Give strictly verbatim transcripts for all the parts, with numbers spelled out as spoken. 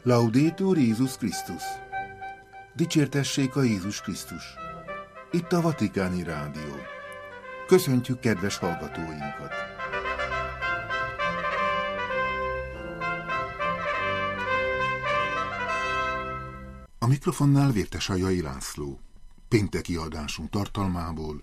Laudetur Jézus Krisztus! Dicsértessék a Jézus Krisztus! Itt a Vatikáni Rádió. Köszöntjük kedves hallgatóinkat! A mikrofonnál Vértesajai László. Pénteki adásunk tartalmából.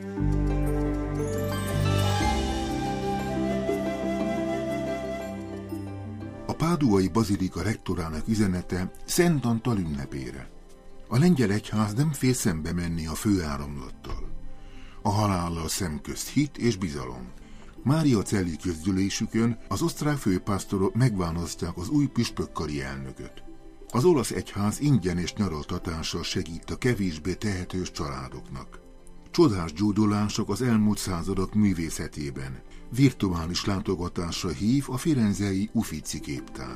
A páduai bazilika rektorának üzenete Szent Antal ünnepére. A lengyel egyház nem fél szembe menni a főáramlattal. A halállal szemközt hit és bizalom. Mária Celli közgyűlésükön az osztrák főpásztorok megválasztják az új püspökkari elnököt. Az olasz egyház ingyenes nyaraltatással segít a kevésbé tehetős családoknak. Csodás gyógyulások az elmúlt századok művészetében. Virtuális látogatásra hív a firenzei Uffizi képtár.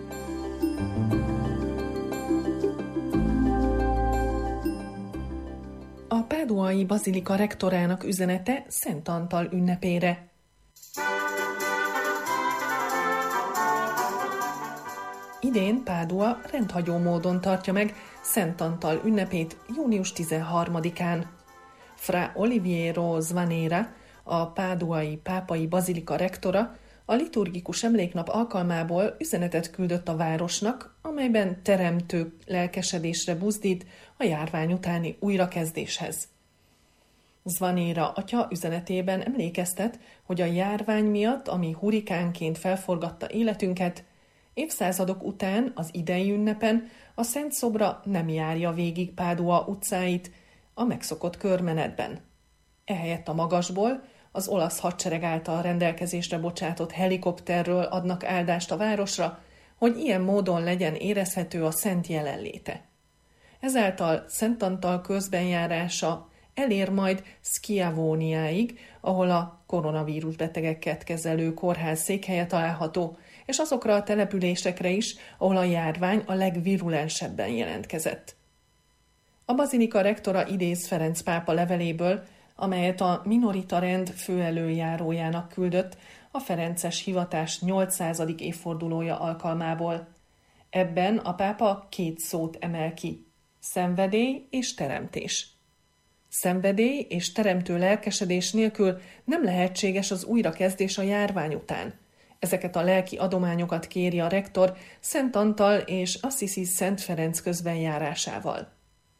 A páduai bazilika rektorának üzenete Szent Antal ünnepére. Idén Pádua rendhagyó módon tartja meg Szent Antal ünnepét június tizenharmadikán. Fra Oliviero Zvanera, a páduai pápai bazilika rektora, a liturgikus emléknap alkalmából üzenetet küldött a városnak, amelyben teremtő lelkesedésre buzdít a járvány utáni újrakezdéshez. Zvanera atya üzenetében emlékeztet, hogy a járvány miatt, ami hurikánként felforgatta életünket, évszázadok után az idei ünnepen a Szent Szobra nem járja végig Pádua utcáit a megszokott körmenetben. Ehelyett a magasból, az olasz hadsereg által rendelkezésre bocsátott helikopterről adnak áldást a városra, hogy ilyen módon legyen érezhető a szent jelenléte. Ezáltal Szent Antal közbenjárása elér majd Schiavoniáig, ahol a koronavírus betegeket kezelő kórház székhelye található, és azokra a településekre is, ahol a járvány a legvirulensebben jelentkezett. A bazilika rektora idéz Ferenc pápa leveléből, amelyet a minorita rend főelöljárójának küldött a ferences hivatás nyolcszázadik évfordulója alkalmából. Ebben a pápa két szót emel ki: szenvedély és teremtés. Szenvedély és teremtő lelkesedés nélkül nem lehetséges az újrakezdés a járvány után. Ezeket a lelki adományokat kéri a rektor Szent Antal és Assisi Szent Ferenc közbenjárásával.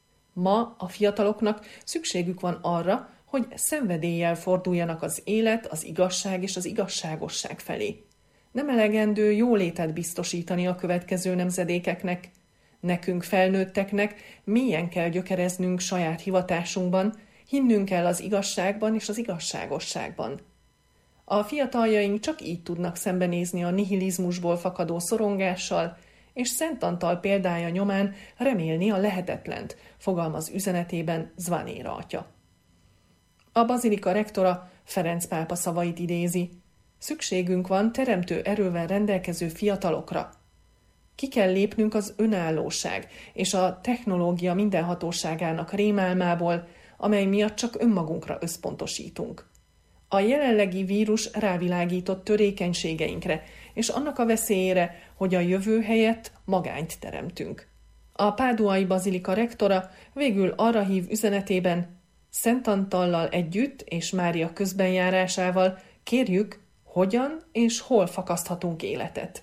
Ma a fiataloknak szükségük van arra, hogy szenvedéllyel forduljanak az élet, az igazság és az igazságosság felé. Nem elegendő jólétet biztosítani a következő nemzedékeknek. Nekünk felnőtteknek mélyen kell gyökereznünk saját hivatásunkban, hinnünk kell az igazságban és az igazságosságban. A fiataljaink csak így tudnak szembenézni a nihilizmusból fakadó szorongással, és Szent Antal példája nyomán remélni a lehetetlent, fogalmaz üzenetében Zvanera atya. A bazilika rektora Ferenc pápa szavait idézi: szükségünk van teremtő erővel rendelkező fiatalokra. Ki kell lépnünk az önállóság és a technológia mindenhatóságának rémálmából, amely miatt csak önmagunkra összpontosítunk. A jelenlegi vírus rávilágított törékenységeinkre, és annak a veszélyére, hogy a jövő helyett magányt teremtünk. A páduai bazilika rektora végül arra hív üzenetében: Szent Antallal együtt és Mária közbenjárásával kérjük, hogyan és hol fakaszthatunk életet.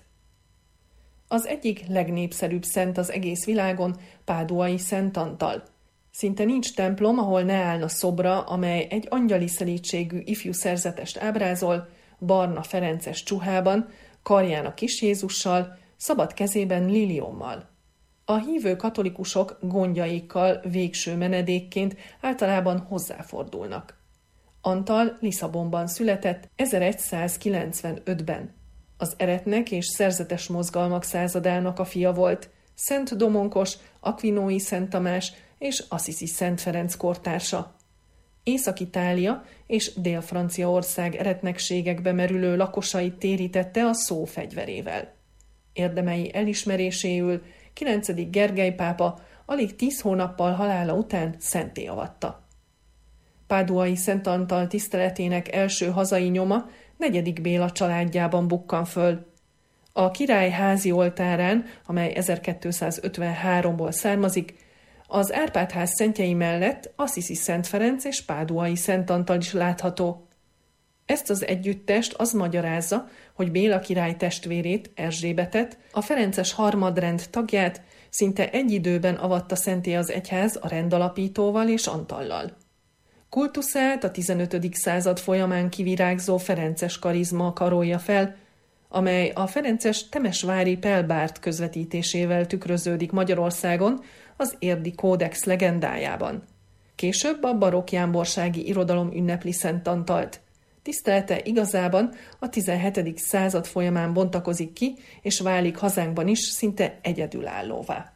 Az egyik legnépszerűbb szent az egész világon páduai Szent Antal. Szinte nincs templom, ahol ne állna szobra, amely egy angyali szelídségű ifjú szerzetest ábrázol, barna ferences csuhában, karján a kis Jézussal, szabad kezében liliommal. A hívő katolikusok gondjaikkal végső menedékként általában hozzáfordulnak. Antal Lisszabonban született ezeregyszázkilencvenötben. Az eretnek és szerzetes mozgalmak századának a fia volt, Szent Domonkos, Aquinói Szent Tamás és Assisi Szent Ferenc kortársa. Észak-Itália és Dél-Franciaország eretnekségekbe merülő lakosait térítette a szó fegyverével. Érdemei elismeréséül kilencedik Gergely pápa alig tíz hónappal halála után szentté avatta. Páduai Szent Antal tiszteletének első hazai nyoma negyedik Béla családjában bukkan föl. A király házi oltárán, amely ezerkétszázötvenháromból származik, az Árpád-ház szentjei mellett Assisi Szent Ferenc és Páduai Szent Antal is látható. Ezt az együttest az magyarázza, hogy Béla király testvérét, Erzsébetet, a ferences harmadrend tagját szinte egy időben avatta szentté az egyház a rendalapítóval és Antallal. Kultuszát a tizenötödik század folyamán kivirágzó ferences karizma karolja fel, amely a ferences temesvári Pelbárt közvetítésével tükröződik Magyarországon az Érdi Kódex legendájában. Később a barokk jámborsági irodalom ünnepli Szent Antalt. Tisztelete igazában a tizenhetedik század folyamán bontakozik ki, és válik hazánkban is szinte egyedülállóvá.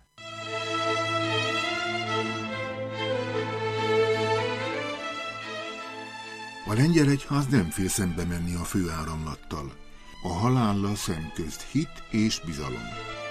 A lengyel egyház nem fél szembe menni a főáramlattal. A halállal szemközt hit és bizalom.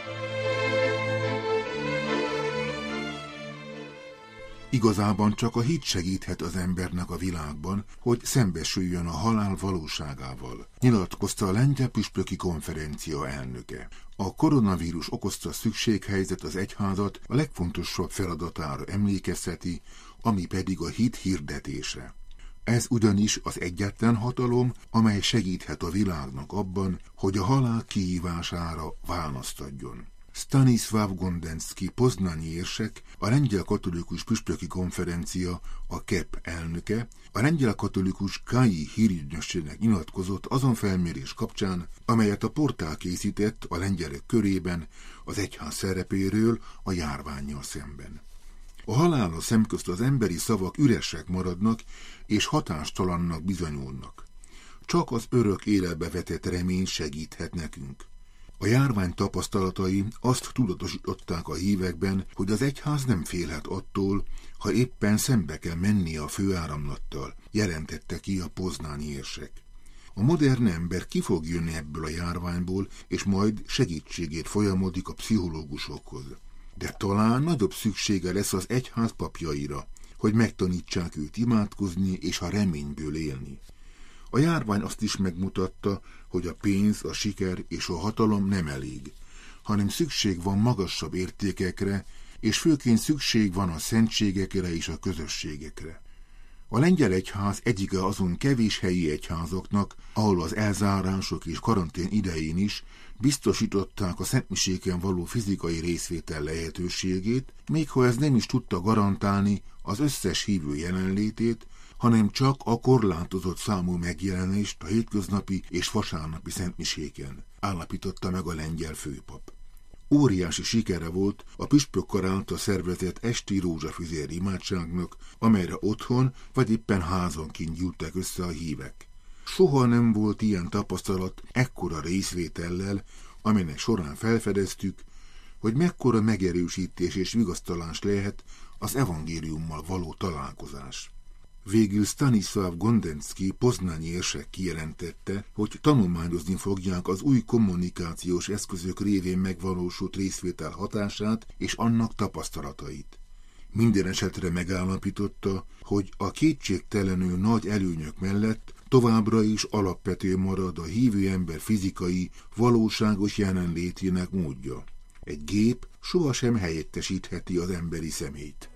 Igazában csak a hit segíthet az embernek a világban, hogy szembesüljön a halál valóságával, nyilatkozta a lengyel püspöki konferencia elnöke. A koronavírus okozta szükséghelyzet az egyházat a legfontosabb feladatára emlékezteti, ami pedig a hit hirdetése. Ez ugyanis az egyetlen hatalom, amely segíthet a világnak abban, hogy a halál kihívására választ adjon. Stanisław Gondenszki poznanyi érsek, a lengyel katolikus püspöki konferencia, a ká e pé elnöke, a lengyel katolikus Kályi hírügynökségnek nyilatkozott azon felmérés kapcsán, amelyet a portál készített a lengyelek körében az egyház szerepéről a járvánnyal szemben. A halállal szemközt az emberi szavak üresek maradnak és hatástalannak bizonyulnak. Csak az örök életbe vetett remény segíthet nekünk. A járvány tapasztalatai azt tudatosították a hívekben, hogy az egyház nem félhet attól, ha éppen szembe kell mennie a főáramlattal, jelentette ki a poznányi érsek. A modern ember ki fog jönni ebből a járványból, és majd segítségét folyamodik a pszichológusokhoz. De talán nagyobb szüksége lesz az egyház papjaira, hogy megtanítsák őt imádkozni és a reményből élni. A járvány azt is megmutatta, hogy a pénz, a siker és a hatalom nem elég, hanem szükség van magasabb értékekre, és főként szükség van a szentségekre és a közösségekre. A lengyel egyház egyike azon kevés helyi egyházaknak, ahol az elzárások és karantén idején is biztosították a szentmiséken való fizikai részvétel lehetőségét, még ha ez nem is tudta garantálni az összes hívő jelenlétét, hanem csak a korlátozott számú megjelenést a hétköznapi és vasárnapi szentmiséken, állapította meg a lengyel főpap. Óriási sikere volt a püspökkar által szervezett esti rózsafüzér imádságnak, amelyre otthon vagy éppen házonként gyűltek össze a hívek. Soha nem volt ilyen tapasztalat ekkora részvétellel, aminek során felfedeztük, hogy mekkora megerősítés és vigasztalás lehet az evangéliummal való találkozás. Végül Stanisław Gondenszki poznányi érsek kijelentette, hogy tanulmányozni fogják az új kommunikációs eszközök révén megvalósult részvétel hatását és annak tapasztalatait. Minden esetre megállapította, hogy a kétségtelenül nagy előnyök mellett továbbra is alapvető marad a hívő ember fizikai, valóságos jelenlétének módja. Egy gép sohasem helyettesítheti az emberi személyt.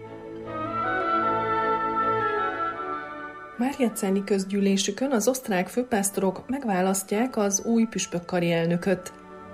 Márjacáni közgyűlésükön az osztrák főpásztorok megválasztják az új püspökkari elnököt.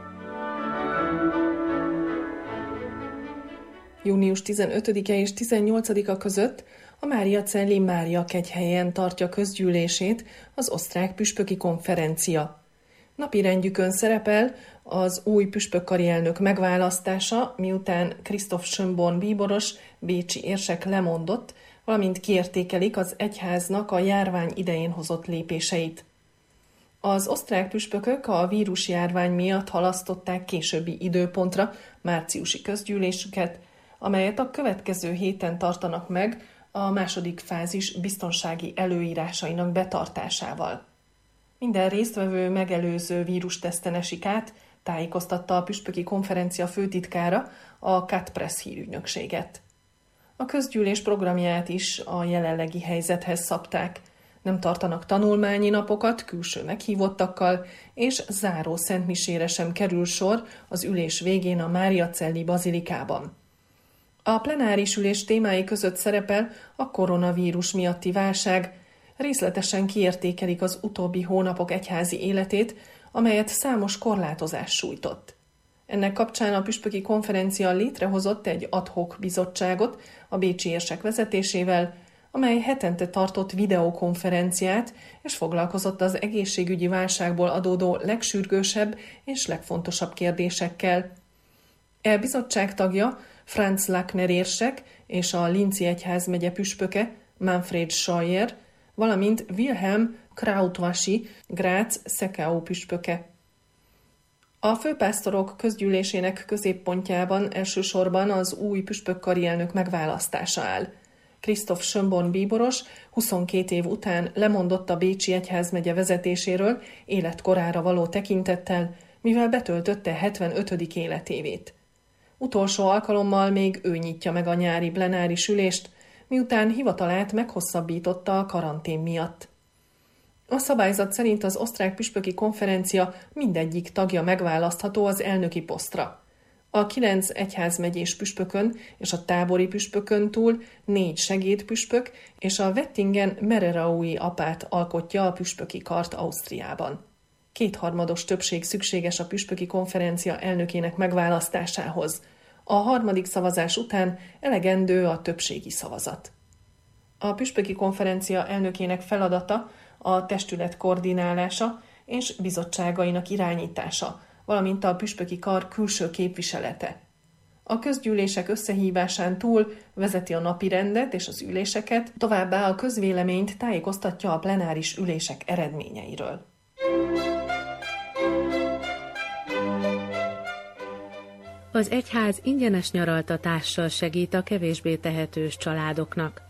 június tizenötödike és tizennyolcadika között a Máriacelli Mária kegyhelyen tartja közgyűlését az osztrák püspöki konferencia. Napirendjükön szerepel az új püspökkari elnök megválasztása, miután Christoph Schönborn bíboros, bécsi érsek lemondott, valamint kiértékelik az egyháznak a járvány idején hozott lépéseit. Az osztrák püspökök a vírusjárvány miatt halasztották későbbi időpontra márciusi közgyűlésüket, amelyet a következő héten tartanak meg a második fázis biztonsági előírásainak betartásával. Minden résztvevő megelőző vírusteszten esik át, tájékoztatta a püspöki konferencia főtitkára a Katpress hírügynökséget. A közgyűlés programját is a jelenlegi helyzethez szabták. nem tartanak tanulmányi napokat külső meghívottakkal, és záró szentmisére sem kerül sor az ülés végén a Máriacelli bazilikában. A plenáris ülés témái között szerepel a koronavírus miatti válság, részletesen kiértékelik az utóbbi hónapok egyházi életét, amelyet számos korlátozás sújtott. Ennek kapcsán a püspöki konferencia létrehozott egy ad hoc bizottságot a bécsi érsek vezetésével, amely hetente tartott videokonferenciát, és foglalkozott az egészségügyi válságból adódó legsürgősebb és legfontosabb kérdésekkel. E bizottság tagja Franz Lackner érsek és a Linci egyházmegye püspöke Manfred Scheuer, valamint Wilhelm Krautwaschi Grác-Szekau püspöke. A főpásztorok közgyűlésének középpontjában elsősorban az új püspökkari elnök megválasztása áll. Christoph Schönborn bíboros huszonkét év után lemondott a bécsi egyházmegye vezetéséről életkorára való tekintettel, mivel betöltötte hetvenötödik életévét. Utolsó alkalommal még ő nyitja meg a nyári plenáris ülést, miután hivatalát meghosszabbította a karantén miatt. A szabályzat szerint az osztrák püspöki konferencia mindegyik tagja megválasztható az elnöki posztra. A kilenc egyházmegyés püspökön és a tábori püspökön túl négy segédpüspök és a Wettingen Mereraui apát alkotja a püspöki kart Ausztriában. Kétharmados többség szükséges a püspöki konferencia elnökének megválasztásához. A harmadik szavazás után elegendő a többségi szavazat. A püspöki konferencia elnökének feladata a testület koordinálása és bizottságainak irányítása, valamint a püspöki kar külső képviselete. A közgyűlések összehívásán túl vezeti a napirendet és az üléseket, továbbá a közvéleményt tájékoztatja a plenáris ülések eredményeiről. Az egyház ingyenes nyaraltatással segít a kevésbé tehetős családoknak.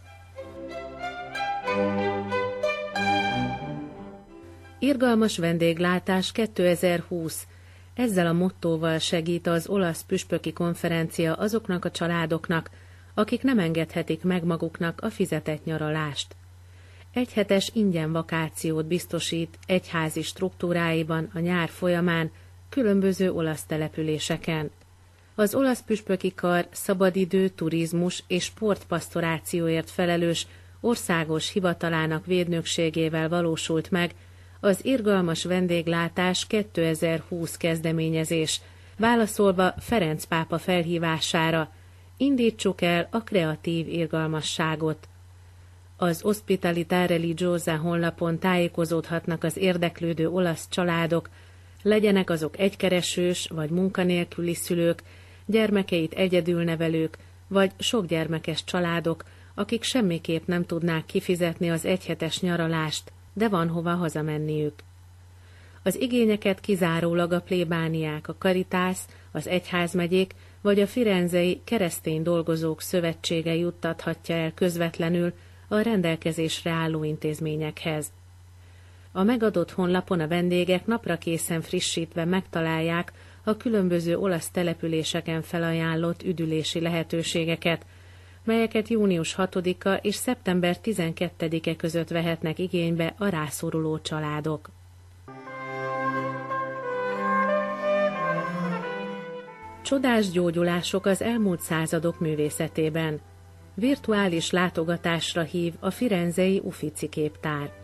Irgalmas vendéglátás kétezer-húsz. Ezzel a mottóval segít az olasz püspöki konferencia azoknak a családoknak, akik nem engedhetik meg maguknak a fizetett nyaralást. Egyhetes ingyen vakációt biztosít egyházi struktúráiban a nyár folyamán különböző olasz településeken. Az olasz püspöki kar szabadidő, turizmus és sportpasztorációért felelős országos hivatalának védnökségével valósult meg az Irgalmas vendéglátás kétezer-húsz kezdeményezés, válaszolva Ferenc pápa felhívására: indítsuk el a kreatív irgalmasságot. Az Ospitalità Religiosa honlapon tájékozódhatnak az érdeklődő olasz családok, legyenek azok egykeresős vagy munkanélküli szülők, gyermekeit egyedül nevelők, vagy sokgyermekes családok, akik semmiképp nem tudnák kifizetni az egyhetes nyaralást, de van hova hazamenniük. Az igényeket kizárólag a plébániák, a Caritas, az egyházmegyék vagy a Firenzei Keresztény Dolgozók Szövetsége juttathatja el közvetlenül a rendelkezésre álló intézményekhez. A megadott honlapon a vendégek napra készen frissítve megtalálják a különböző olasz településeken felajánlott üdülési lehetőségeket, melyeket június hatodika és szeptember tizenkettedike között vehetnek igénybe a rászoruló családok. Csodás gyógyulások az elmúlt századok művészetében. Virtuális látogatásra hív a firenzei Uffizi képtár.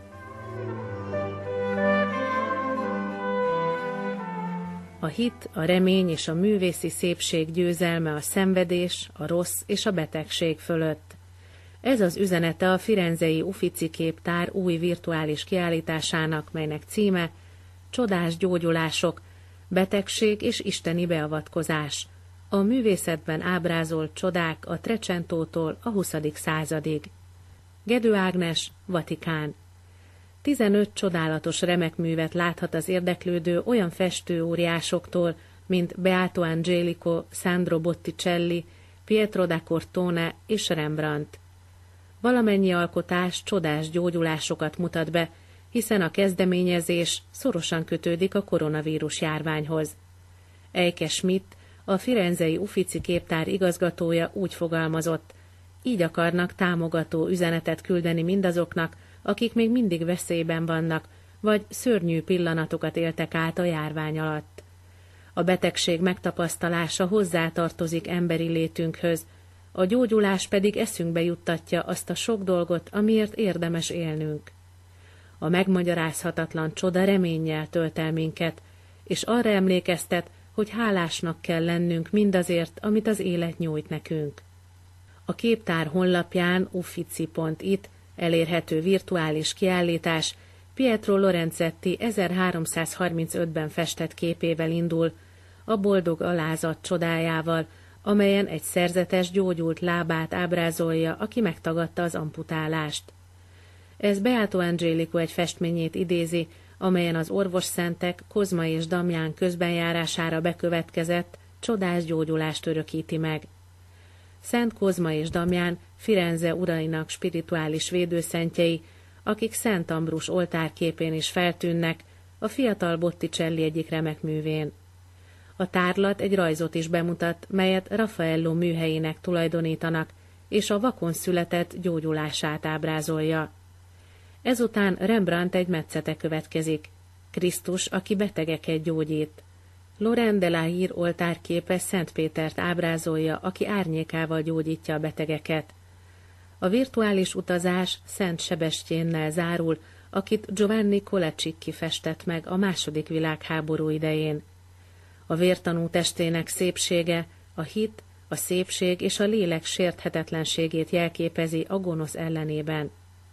A hit, a remény és a művészi szépség győzelme a szenvedés, a rossz és a betegség fölött. Ez az üzenete a firenzei Uffizi képtár új virtuális kiállításának, melynek címe Csodás gyógyulások, betegség és isteni beavatkozás. A művészetben ábrázolt csodák a Trecentótól a huszadik századig. Gedő Ágnes, Vatikán. tizenöt csodálatos remekművet láthat az érdeklődő olyan festőóriásoktól, mint Beato Angelico, Sandro Botticelli, Pietro da Cortone és Rembrandt. Valamennyi alkotás csodás gyógyulásokat mutat be, hiszen a kezdeményezés szorosan kötődik a koronavírus járványhoz. Eike Schmidt, a firenzei Uffizi képtár igazgatója úgy fogalmazott: így akarnak támogató üzenetet küldeni mindazoknak, akik még mindig veszélyben vannak, vagy szörnyű pillanatokat éltek át a járvány alatt. A betegség megtapasztalása hozzátartozik emberi létünkhöz, a gyógyulás pedig eszünkbe juttatja azt a sok dolgot, amiért érdemes élnünk. A megmagyarázhatatlan csoda reménnyel tölt el minket, és arra emlékeztet, hogy hálásnak kell lennünk mindazért, amit az élet nyújt nekünk. A képtár honlapján uffizi pont it elérhető virtuális kiállítás Pietro Lorenzetti ezerháromszázharmincötben festett képével indul, a boldog alázat csodájával, amelyen egy szerzetes gyógyult lábát ábrázolja, aki megtagadta az amputálást. Ez Beato Angelico egy festményét idézi, amelyen az orvosszentek Kozma és Damján közbenjárására bekövetkezett csodás gyógyulást örökíti meg. Szent Kozma és Damján Firenze urainak spirituális védőszentjei, akik Szent Ambrus oltárképén is feltűnnek, a fiatal Botticelli egyik remek művén. A tárlat egy rajzot is bemutat, melyet Raffaello műhelyének tulajdonítanak, és a vakon született gyógyulását ábrázolja. Ezután Rembrandt egy metszete következik, Krisztus, aki betegeket gyógyít. Laurent Delahire oltárképe Szent Pétert ábrázolja, aki árnyékával gyógyítja a betegeket. A virtuális utazás Szent Sebestyénnel zárul, akit Giovanni Colecicchi festett meg a második világháború idején. A vértanú testének szépsége, a hit, a szépség és a lélek sérthetetlenségét jelképezi a gonosz ellenében.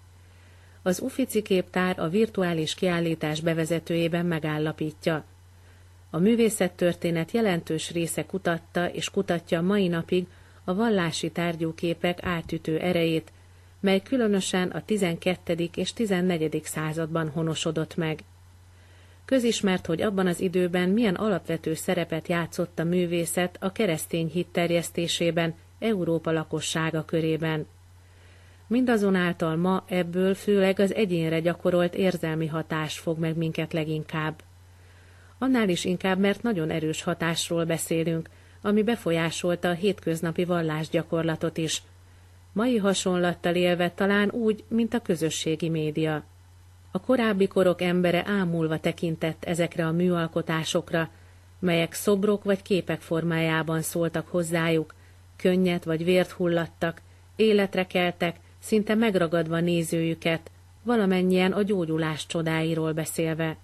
Az Uffizi képtár a virtuális kiállítás bevezetőjében megállapítja. A művészettörténet jelentős része kutatta és kutatja mai napig a vallási tárgyúképek átütő erejét, mely különösen a tizenkettedik és tizennegyedik században honosodott meg. Közismert, hogy abban az időben milyen alapvető szerepet játszott a művészet a keresztény hit terjesztésében Európa lakossága körében. Mindazonáltal ma ebből főleg az egyénre gyakorolt érzelmi hatás fog meg minket leginkább. Annál is inkább, mert nagyon erős hatásról beszélünk, ami befolyásolta a hétköznapi vallásgyakorlatot is. Mai hasonlattal élve talán úgy, mint a közösségi média. A korábbi korok embere ámulva tekintett ezekre a műalkotásokra, melyek szobrok vagy képek formájában szóltak hozzájuk, könnyet vagy vért hullattak, életre keltek, szinte megragadva nézőjüket, valamennyien a gyógyulás csodáiról beszélve.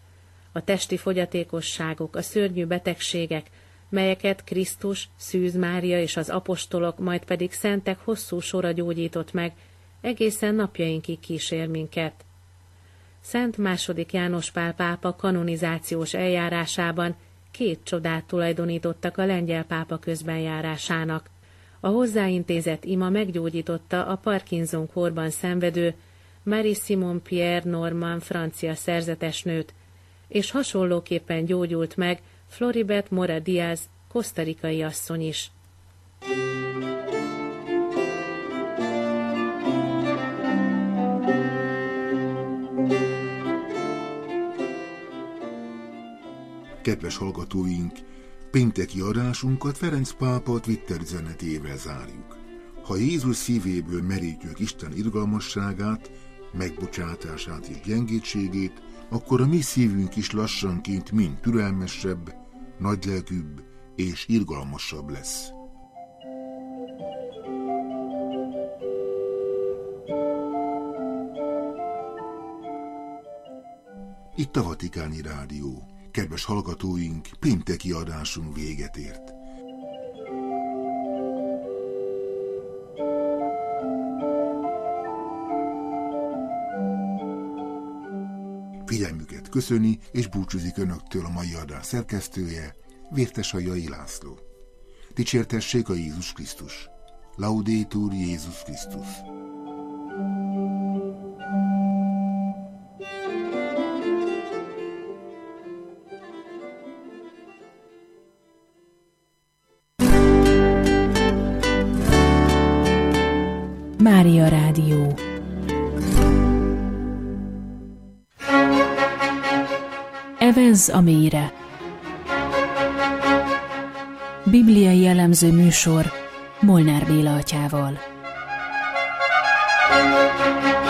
A testi fogyatékosságok, a szörnyű betegségek, melyeket Krisztus, Szűz Mária és az apostolok, majd pedig szentek hosszú sora gyógyított meg, egészen napjainkig kísér minket. Szent második János Pál pápa kanonizációs eljárásában két csodát tulajdonítottak a lengyel pápa közbenjárásának. A hozzáintézett ima meggyógyította a Parkinson-kórban szenvedő Marie-Simone Pierre Norman francia szerzetesnőt, és hasonlóképpen gyógyult meg Floribert Mora Diaz, kosztarikai asszony is. Kedves hallgatóink, pénteki adásunkat Ferenc pápa Twitter üzenetével zárjuk. Ha Jézus szívéből merítjük Isten irgalmasságát, megbocsátását és gyengétségét, akkor a mi szívünk is lassanként mind türelmesebb, nagylelkűbb és irgalmasabb lesz. Itt a Vatikáni Rádió. Kedves hallgatóink, pénteki adásunk véget ért. Figyelmüket köszöni és búcsúzik önöktől a mai adás szerkesztője, Vértesajai László. Dicsértessék a Jézus Krisztus. Laudetur Jézus Krisztus. Mária Rádió. Evezz a mélyre. Bibliai jellemző műsor Molnár Béla atyával.